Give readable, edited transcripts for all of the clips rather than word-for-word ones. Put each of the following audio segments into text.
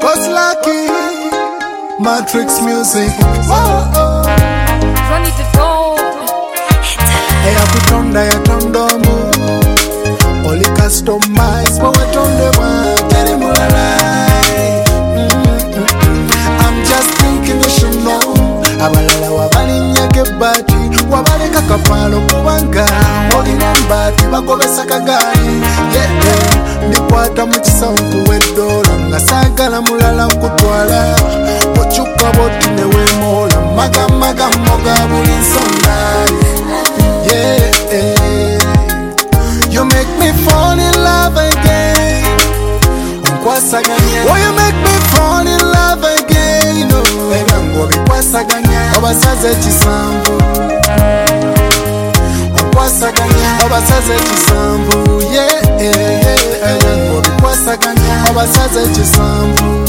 Boss Lucky, Matrix Music. Ronnie the Gold. Eyakutonda yatondomu Oli customize Wawetonde teri mulalai. I'm just thinking you should know. Abalala wabalinyage bati wabaleka kapalo kubanga olina mbati bagobesa kagani. Ndikwata mukisawo nkuwe $1 nga saagala mulala nkutwala okyuka boti neweemoola magamaga moga buli nsonga. You make me fall in love again. Oh, you make me fall in love again. Ebango bikwasaganya obasaze ekisambu. Okwasaganya obasaze ekisambu. Ebango bikwasaganya obasaze ekisambu.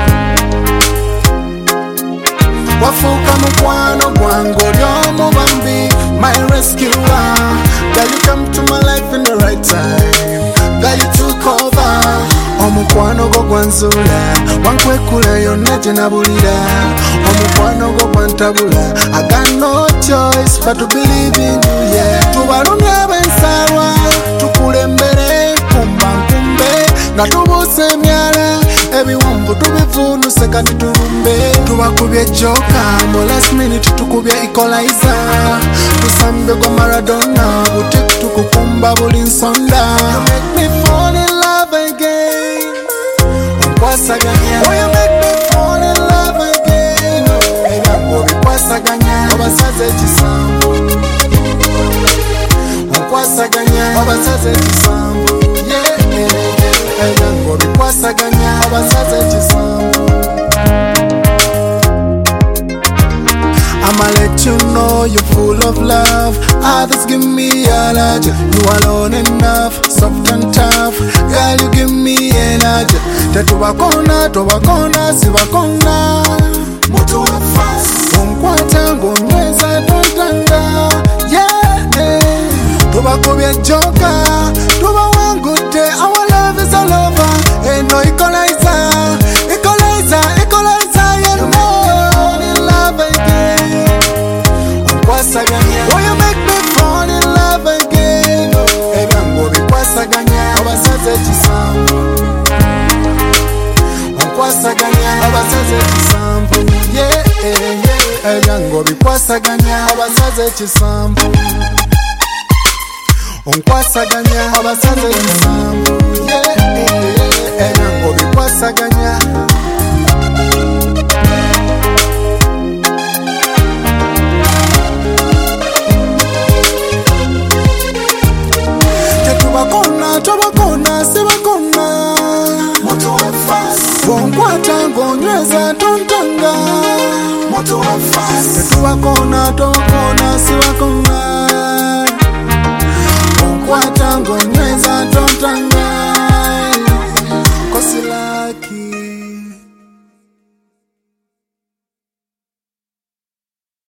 Wafuuka mukwano gwange oli omubambi, my rescuer. Girl, you come to my life in the right time. Girl, you took over. Omukwano go gwanzula wankwekula yonna gye nabulira. Omukwano go gwantabula. I got no choice but to believe in you, yeah. Tubalumye ab'ensaalwa tukulembere nkumba nkumbe nga tubuuse emyala ebiwumbu tubivuunuse kati tulumbe. Tubakubye joka mu last minute tukubye equalizer. Tusambe go Maradona butik tukukumba buli nsonda. You make me fall in love again. Okwasaganya. Oh, you make me fall in love again. Ebyagwo bikwasaganya obasaze ekisambu. Okwasaganya obasaze ekisambu. Ebyagwo bikwasaganya obasaze ekisambu. I'ma let you know you're full of love. Others give me allergy. You alone enough, soft and tough. Girl, you give me energy. Tetubakona, tubakona, sibakona. Mutu wa fast. Unkwata ngonyweza tontanga. Tubakubye joka, tubawangute. Our love is all over. Ain't no equalizer. Equalizer, equalizer, you know. Oh, you make me fall in love again. Ebyagwo bikwasaganya obasaze ekisambu. Okwasaganya obasaze ekisambu. Ebyagwo bikwasaganya obasaze ekisambu. Onkwasaganya obasaze ekisambu. Ebyagwo bikwasaganya. Tobakona, sibakona. Mutu wa fast. Wonkwata ngonyweza tontanga. Mutu wa fast. Tubakona, tobakona, sibakona. Wonkwata ngonyweza